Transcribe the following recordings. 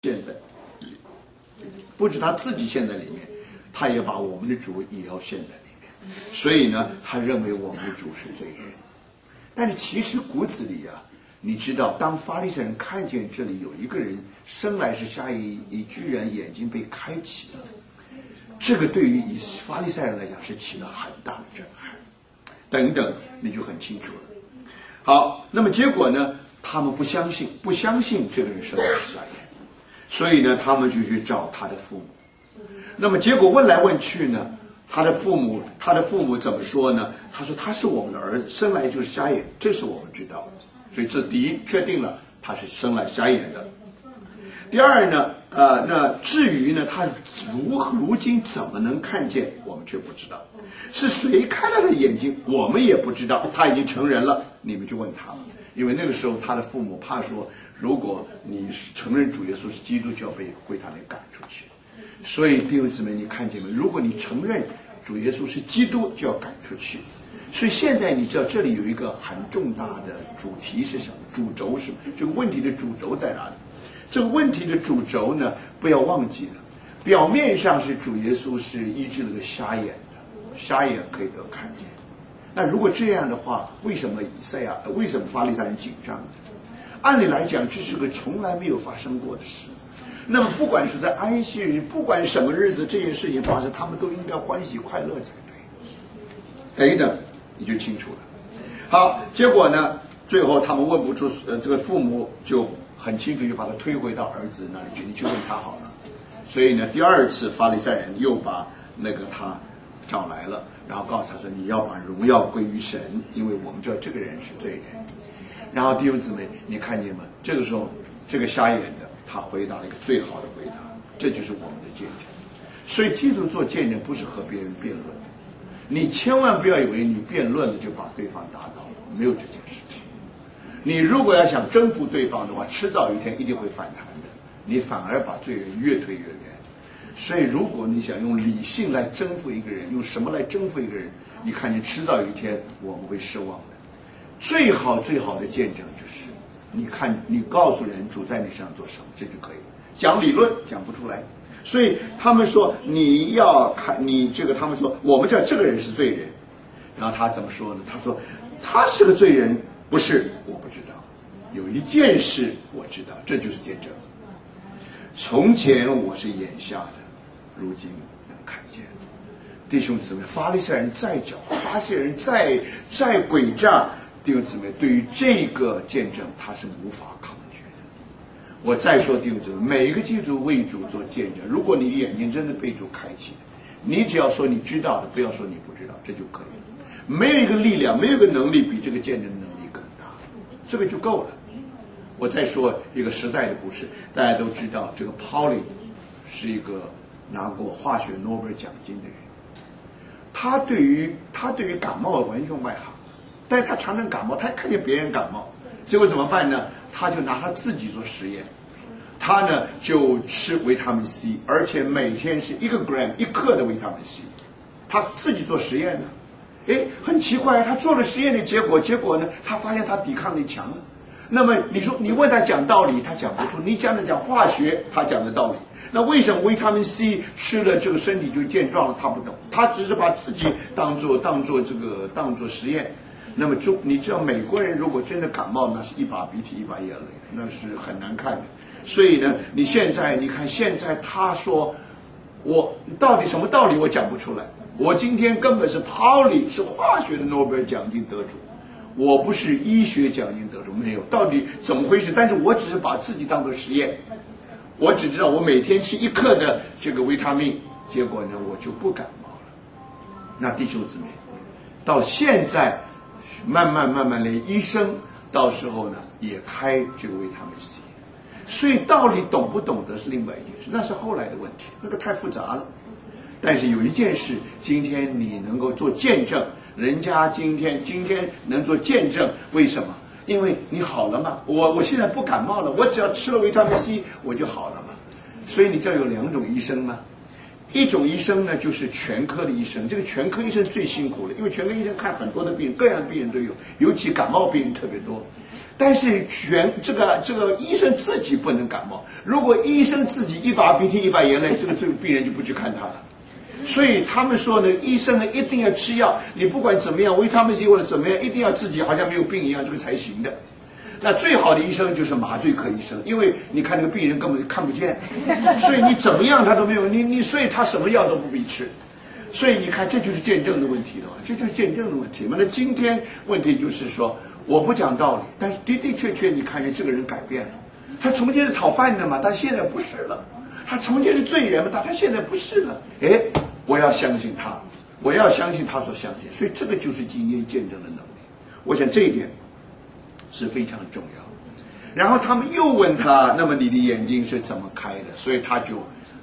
现在，不止他自己陷在里面，他也把我们的主也要陷在里面。所以呢，他认为我们的主是罪人。但是其实骨子里啊，你知道，当法利赛人看见这里有一个人生来是瞎眼，居然眼睛被开启了，这个对于法利赛人来讲是起了很大的震撼。等等，你就很清楚了。好，那么结果呢？他们不相信这个人生来是瞎眼，所以呢，他们就去找他的父母。那么结果问来问去呢，他的父母怎么说呢？他说他是我们的儿子，生来就是瞎眼，这是我们知道的。所以这第一确定了他是生来瞎眼的。第二呢，那至于呢，他如今怎么能看见，我们却不知道。是谁开了他的眼睛，我们也不知道。他已经成人了，你们就问他了。因为那个时候他的父母怕说，如果你承认主耶稣是基督，就要被他给赶出去。所以弟兄姊妹，你看见没？如果你承认主耶稣是基督，就要赶出去。所以现在你知道这里有一个很重大的主题是什么？主轴是什么？这个问题的主轴在哪里？这个问题的主轴呢，不要忘记了，表面上是主耶稣是医治了个瞎眼的，瞎眼可以得看见。那如果这样的话，为什么法利赛人紧张呢？按理来讲，这是个从来没有发生过的事。那么不管是在安息日，不管什么日子，这件事情发生，他们都应该欢喜快乐才对。等一等，你就清楚了。好，结果呢，最后他们问不出，这个父母就很清楚，就把他推回到儿子那里去，你去问他好了。所以呢，第二次法利赛人又把他找来了，然后告诉他说：“你要把荣耀归于神，因为我们知道这个人是罪人。”然后弟兄姊妹，你看见吗？这个时候，这个瞎眼的他回答了一个最好的回答，这就是我们的见证。所以基督做见证不是和别人辩论，你千万不要以为你辩论了就把对方打倒了，没有这件事情。你如果要想征服对方的话，迟早有一天一定会反弹的，你反而把罪人越推越远。所以如果你想用理性来征服一个人，用什么来征服一个人，你看见迟早有一天我们会失望的。最好的见证就是你告诉人主在你身上做什么，这就可以了。讲理论讲不出来。所以他们说你要看他们说我们知道这个人是罪人，然后他怎么说呢？他说他是个罪人，不是，我不知道，有一件事我知道，这就是见证。从前我是眼瞎的，如今能看见。弟兄姊妹，法利赛人再狡猾，法利赛人再诡诈，弟兄姊妹，对于这个见证他是无法抗拒的。我再说弟兄姊妹，每一个基督徒为主做见证，如果你眼睛真的被主开启，你只要说你知道的，不要说你不知道，这就可以了。没有一个力量，没有一个能力比这个见证能力更大，这个就够了。我再说一个实在的故事，大家都知道，这个 Pauling 是一个拿过化学诺贝尔奖金的人。他对于感冒完全外行，但是他常常感冒，他看见别人感冒，结果怎么办呢？他就拿他自己做实验，他呢就吃维他命 C， 而且每天是1 gram 1克的维他命 C， 他自己做实验呢。很奇怪，他做了实验的结果呢，他发现他抵抗力强了。那么你说你问他讲道理，他讲不出；你讲化学，他讲的道理。那为什么维他命 C 吃了这个身体就健壮了？他不懂，他只是把自己当做实验。那么你知道美国人如果真的感冒，那是一把鼻涕一把眼泪，那是很难看的。所以呢，你看现在他说我到底什么道理我讲不出来。我今天根本是 Pauling 是化学的诺贝尔奖金得主。我不是医学奖金得主，没有，到底怎么回事？但是我只是把自己当作实验，我只知道我每天吃1克的这个维他命，结果呢我就不感冒了。那弟兄姊妹，到现在慢慢连医生到时候呢也开这个维他命 C， 所以道理懂不懂得是另外一件事，那是后来的问题，那个太复杂了。但是有一件事，今天你能够做见证，人家今天能做见证，为什么？因为你好了嘛，我现在不感冒了，我只要吃了维他命 C 我就好了嘛。所以你知道有2种医生吗？ 一种医生呢，就是全科的医生。这个全科医生最辛苦了，因为全科医生看很多的病人，各样的病人都有，尤其感冒病人特别多。但是这个医生自己不能感冒，如果医生自己一把鼻涕一把眼泪，这个病人就不去看他了。所以他们说呢，医生呢一定要吃药，你不管怎么样，维他命 C 或者怎么样，一定要自己好像没有病一样，这个才行的。那最好的医生就是麻醉科医生，因为你看那个病人根本看不见，所以你怎么样他都没有你，所以他什么药都不必吃。所以你看，这就是见证的问题了，这就是见证的问题嘛。那今天问题就是说，我不讲道理，但是的的确确，你看见这个人改变了。他从前是讨饭的嘛，但现在不是了；他从前是罪人嘛，他现在不是了。哎，我要相信他，我要相信他所相信。所以这个就是今天见证的能力。我想这一点是非常重要。然后他们又问他，那么你的眼睛是怎么开的？所以他就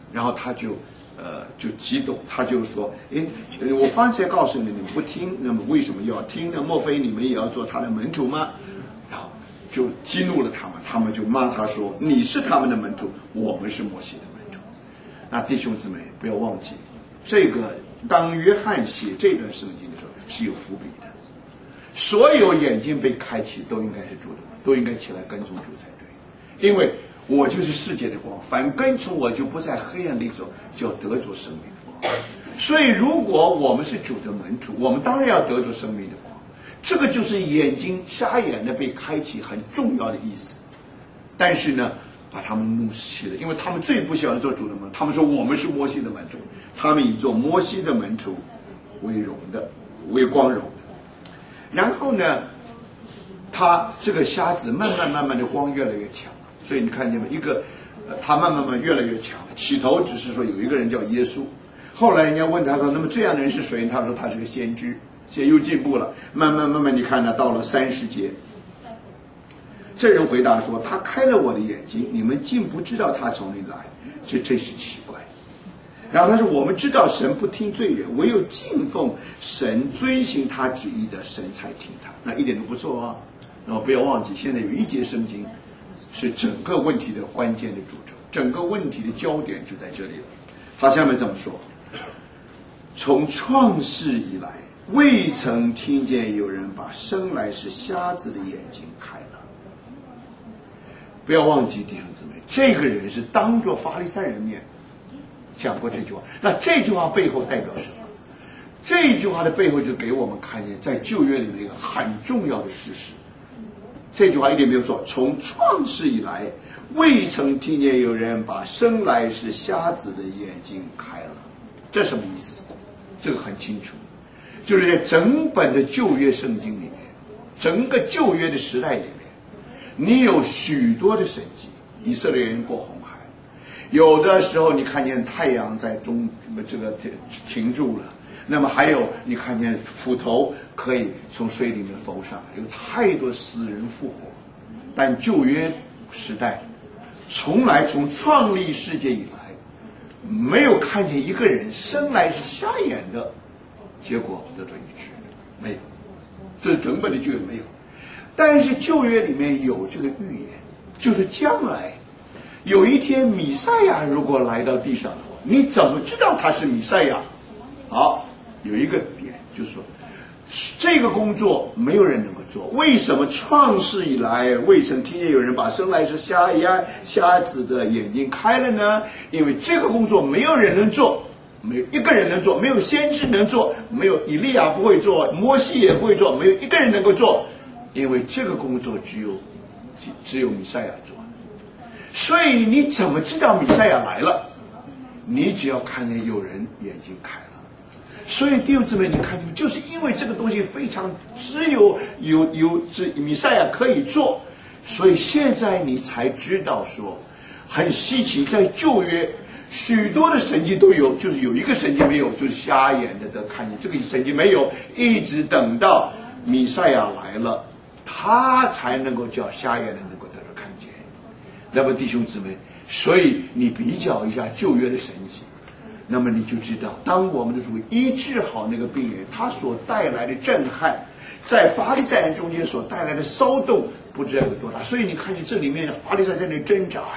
激动，他就说：我方才告诉你们不听，那么为什么要听呢？莫非你们也要做他的门徒吗？然后就激怒了他们，他们就骂他说：你是他们的门徒，我们是摩西的门徒。那弟兄姊妹不要忘记，这个当约翰写这段圣经的时候是有伏笔的。所有眼睛被开启都应该是主的，都应该起来跟从主才对，因为我就是世界的光，凡跟从我就不在黑暗里走，就要得着生命的光。所以如果我们是主的门徒，我们当然要得着生命的光。这个就是眼睛瞎眼的被开启很重要的意思。但是呢，把他们怒气了，因为他们最不喜欢做主的门徒，他们说我们是摩西的门徒，他们以做摩西的门徒为荣的，为光荣的。然后呢，他这个瞎子慢慢的光越来越强，所以你看见没？他慢慢越来越强。起头只是说有一个人叫耶稣，后来人家问他说，那么这样的人是谁？他说他是个先知，现在又进步了，慢慢你看呢，到了30节，这人回答说，他开了我的眼睛，你们竟不知道他从哪里来，这真是奇怪。然后他说，我们知道神不听罪人，唯有敬奉神遵行他旨意的神才听他。那一点都不错啊。然后不要忘记，现在有一节圣经是整个问题的关键的主轴，整个问题的焦点就在这里了。他下面这么说，从创世以来，未曾听见有人把生来是瞎子的眼睛开了。不要忘记，弟兄姊妹，这个人是当着法利赛人面讲过这句话。那这句话背后代表什么？这句话的背后就给我们看见在旧约里面一个很重要的事实。这句话一点没有错，从创世以来，未曾听见有人把生来是瞎子的眼睛开了。这什么意思？这个很清楚，就是在整本的旧约圣经里面，整个旧约的时代里面，你有许多的神迹。以色列人过红海，有的时候你看见太阳在停住了，那么还有你看见斧头可以从水里面浮上来，有太多死人复活。但旧约时代从创立世界以来，没有看见一个人生来是瞎眼的，结果得着医治，没有。这整本的旧约没有。但是旧约里面有这个预言，就是将来有一天弥赛亚如果来到地上的话，你怎么知道他是弥赛亚？好，有一个点就是说，这个工作没有人能够做。为什么创世以来未曾听见有人把生来是瞎子的眼睛开了呢？因为这个工作没有人能做，没有一个人能做，没有先知能做，没有以利亚不会做，摩西也不会做，没有一个人能够做，因为这个工作只有弥赛亚做。所以你怎么知道弥赛亚来了？你只要看见有人眼睛开了。所以弟兄姊妹，你看见就是因为这个东西非常只有弥赛亚可以做，所以现在你才知道说很稀奇，在旧约许多的神迹都有，就是有一个神迹没有，就是瞎眼的得看见，这个神迹没有，一直等到弥赛亚来了，他才能够叫瞎眼的能够得到看见。那么弟兄姊妹，所以你比较一下旧约的神迹，那么你就知道，当我们的主医治好那个病人，他所带来的震撼，在法利赛人中间所带来的骚动，不知道有多大。所以你看见这里面法利赛在那挣扎，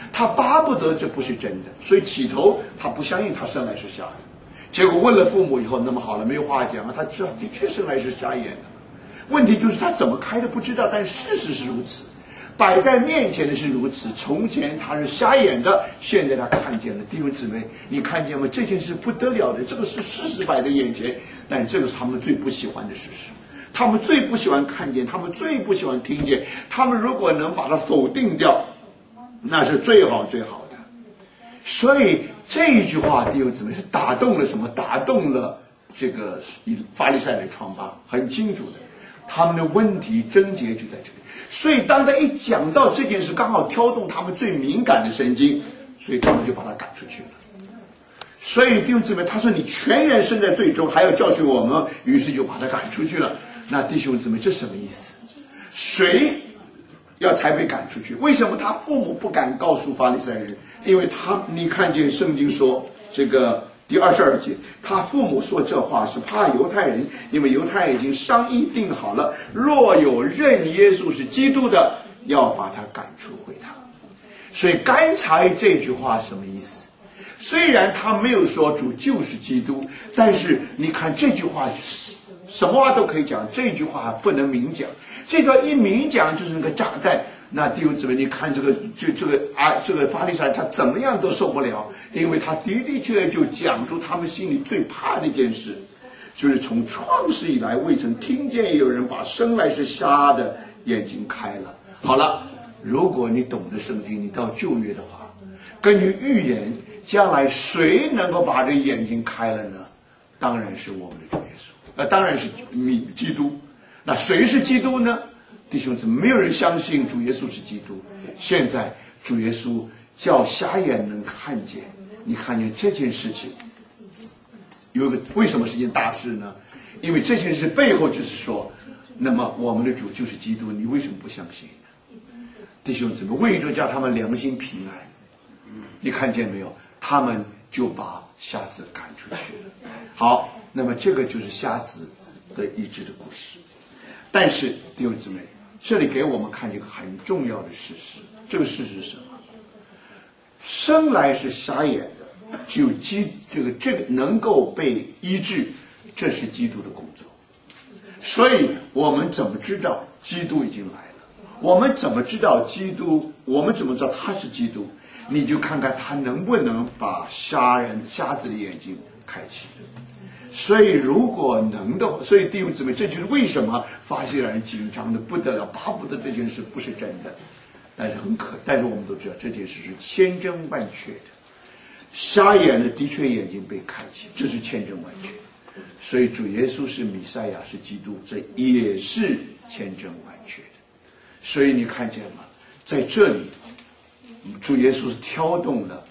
他巴不得这不是真的，所以起头他不相信他生来是瞎的。结果问了父母以后，那么好了，没有话讲啊，他知道的确生来是瞎眼的。问题就是他怎么开的不知道，但事实是如此，摆在面前的是如此。从前他是瞎眼的，现在他看见了。弟兄姊妹，你看见吗？这件事不得了的，这个是事实摆在眼前，但是这个是他们最不喜欢的事实。他们最不喜欢看见，他们最不喜欢听见。他们如果能把它否定掉，那是最好最好的。所以这一句话，弟兄姊妹，是打动了什么？打动了这个法利赛人疮疤，很清楚的。他们的问题症结就在这里。所以当他一讲到这件事，刚好挑动他们最敏感的神经，所以他们就把他赶出去了。所以弟兄姊妹，他说你全然身在罪中，还要教训我们，于是就把他赶出去了。那弟兄姊妹，这什么意思？谁要才被赶出去？为什么他父母不敢告诉法利赛人？因为你看见圣经说这个第22节，他父母说这话是怕犹太人，因为犹太人已经商议定好了，若有认耶稣是基督的，要把他赶出会堂。所以刚才这句话什么意思？虽然他没有说主就是基督，但是你看这句话什么话都可以讲，这句话不能明讲。这句话一明讲就是那个炸弹。那弟兄姊妹，你看这个法利赛人他怎么样都受不了，因为他的的确确就讲出他们心里最怕的一件事，就是从创世以来未曾听见有人把生来是瞎的眼睛开了。好了，如果你懂得圣经，你到旧约的话，根据预言，将来谁能够把这眼睛开了呢？当然是我们的主耶稣，当然是基督。那谁是基督呢？弟兄姊妹，没有人相信主耶稣是基督。现在主耶稣叫瞎眼能看见，你看见这件事情，为什么是一件大事呢？因为这件事背后就是说，那么我们的主就是基督，你为什么不相信呢？弟兄姊妹，为着叫他们良心平安，你看见没有？他们就把瞎子赶出去了。好，那么这个就是瞎子的医治的故事。但是弟兄姊妹，这里给我们看见一个很重要的事实，这个事实是什么？生来是瞎眼的，只有这个能够被医治，这是基督的工作。所以我们怎么知道基督已经来了？我们怎么知道基督？我们怎么知道他是基督？你就看看他能不能把瞎子的眼睛开启。所以如果能的话，所以弟兄姊妹，这就是为什么法利赛人紧张的不得了，巴不得这件事不是真的。但是我们都知道这件事是千真万确的，瞎眼的确眼睛被开启，这是千真万确。所以主耶稣是弥赛亚，是基督，这也是千真万确的。所以你看见吗？在这里主耶稣挑动了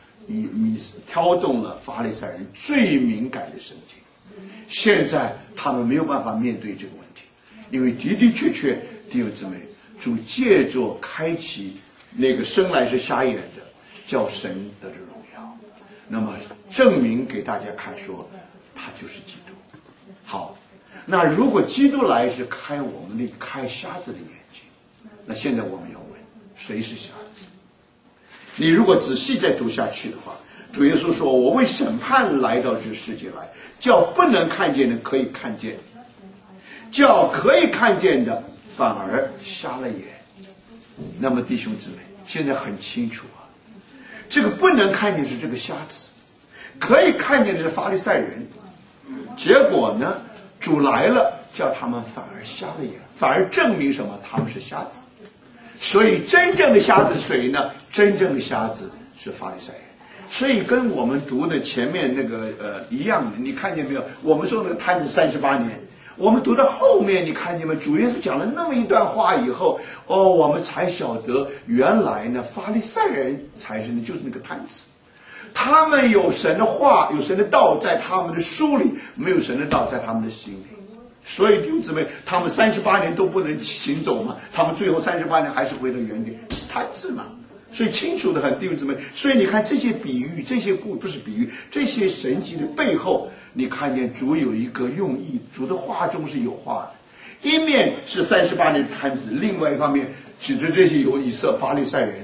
法利赛人最敏感的神经。现在他们没有办法面对这个问题，因为的的确确，弟兄姊妹，主借着开启那个生来是瞎眼的，叫神得着荣耀，那么证明给大家看说他就是基督。好，那如果基督来是开瞎子的眼睛，那现在我们要问，谁是瞎子？你如果仔细再读下去的话，主耶稣说，我为审判来到这世界来，叫不能看见的可以看见，叫可以看见的反而瞎了眼。那么弟兄姊妹，现在很清楚啊，这个不能看见是这个瞎子，可以看见的是法利赛人。结果呢，主来了，叫他们反而瞎了眼，反而证明什么？他们是瞎子。所以真正的瞎子是谁呢？真正的瞎子是法利赛人。所以跟我们读的前面那个一样的，你看见没有？我们说那个摊子38年，我们读到后面，你看见没有？主耶稣讲了那么一段话以后，我们才晓得原来呢，法利赛人才是就是那个摊子，他们有神的话，有神的道在他们的书里，没有神的道在他们的心里。所以弟兄姊妹，他们38年都不能行走嘛，他们最后38年还是回到原点，是摊子嘛。所以清楚的很，弟兄姊妹。所以你看这些比喻，这些不是比喻，这些神迹的背后，你看见主有一个用意，主的话中是有话的。一面是38年的摊子，另外一方面指着这些有以色法利赛人，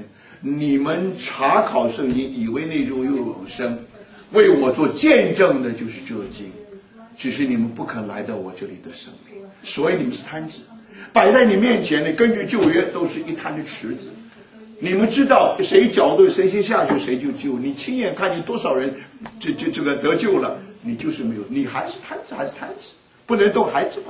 你们查考圣经，以为内中有永生，为我做见证的就是这经，只是你们不肯来到我这里的生命，所以你们是摊子，摆在你面前的，根据旧约都是一摊的池子。你们知道谁搅对谁先下去谁就救，你亲眼看见多少人这个得救了，你就是没有，你还是摊子，还是摊子，不能动，还是不